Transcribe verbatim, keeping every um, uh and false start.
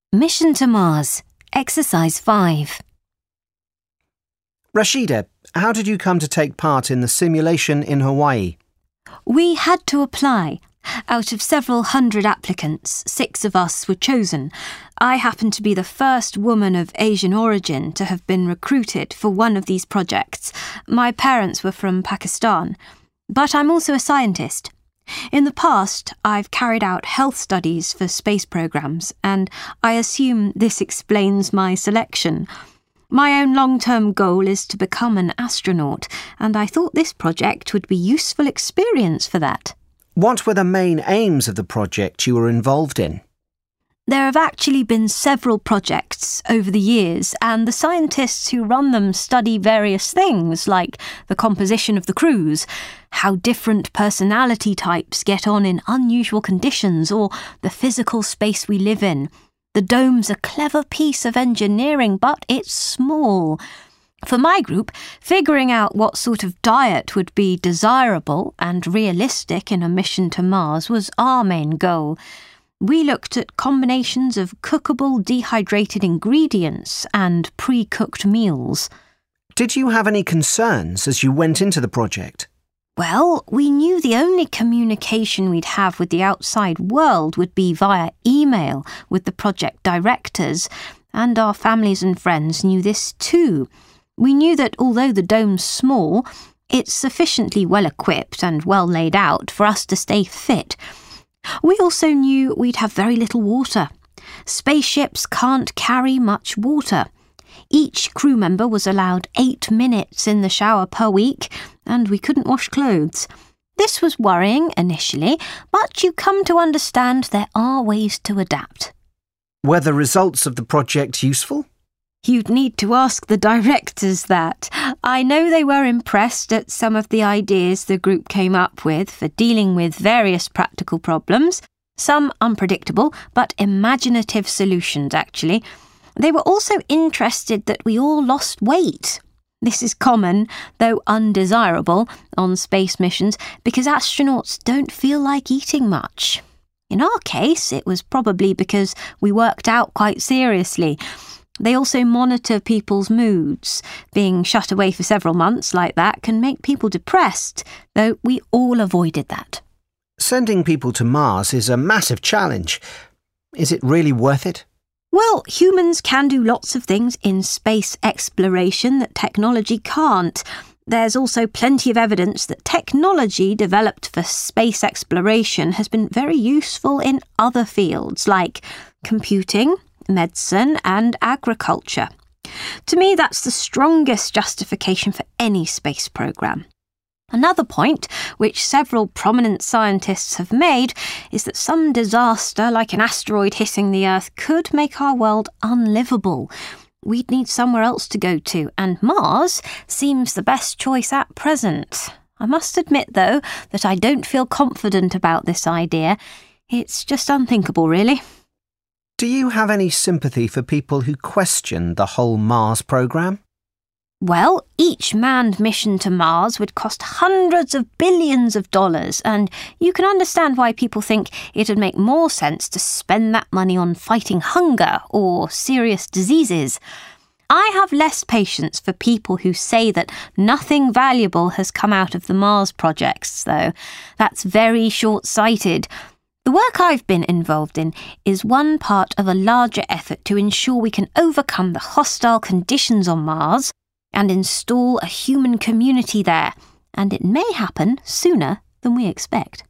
Mission to Mars, Exercise five. Rashida, how did you come to take part in the simulation in Hawaii? We had to apply. Out of several hundred applicants, six of us were chosen. I happened to be the first woman of Asian origin to have been recruited for one of these projects. My parents were from Pakistan. But I'm also a scientist. In the past, I've carried out health studies for space programs, and I assume this explains my selection. My own long-term goal is to become an astronaut, and I thought this project would be useful experience for that. What were the main aims of the project you were involved in? There have actually been several projects over the years, and the scientists who run them study various things, like the composition of the crews, how different personality types get on in unusual conditions, or the physical space we live in. The dome's a clever piece of engineering, but it's small. For my group, figuring out what sort of diet would be desirable and realistic in a mission to Mars was our main goal. We looked at combinations of cookable dehydrated ingredients and pre-cooked meals. Did you have any concerns as you went into the project? Well, we knew the only communication we'd have with the outside world would be via email with the project directors, and our families and friends knew this too. We knew that although the dome's small, it's sufficiently well equipped and well laid out for us to stay fit. We also knew we'd have very little water. Spaceships can't carry much water. Each crew member was allowed eight minutes in the shower per week, and we couldn't wash clothes. This was worrying initially, but you come to understand there are ways to adapt. Were the results of the project useful? You'd need to ask the directors that. I know they were impressed at some of the ideas the group came up with for dealing with various practical problems, some unpredictable but imaginative solutions, actually. They were also interested that we all lost weight. This is common, though undesirable, on space missions because astronauts don't feel like eating much. In our case, it was probably because we worked out quite seriously. They also monitor people's moods. Being shut away for several months like that can make people depressed, though we all avoided that. Sending people to Mars is a massive challenge. Is it really worth it? Well, humans can do lots of things in space exploration that technology can't. There's also plenty of evidence that technology developed for space exploration has been very useful in other fields like computing, medicine and agriculture. To me, that's the strongest justification for any space program. Another point, which several prominent scientists have made, is that some disaster like an asteroid hitting the Earth could make our world unlivable. We'd need somewhere else to go to, and Mars seems the best choice at present. I must admit, though, that I don't feel confident about this idea. It's just unthinkable, really. Do you have any sympathy for people who question the whole Mars program? Well, each manned mission to Mars would cost hundreds of billions of dollars, and you can understand why people think it would make more sense to spend that money on fighting hunger or serious diseases. I have less patience for people who say that nothing valuable has come out of the Mars projects, though. That's very short-sighted. The work I've been involved in is one part of a larger effort to ensure we can overcome the hostile conditions on Mars and install a human community there, and it may happen sooner than we expect.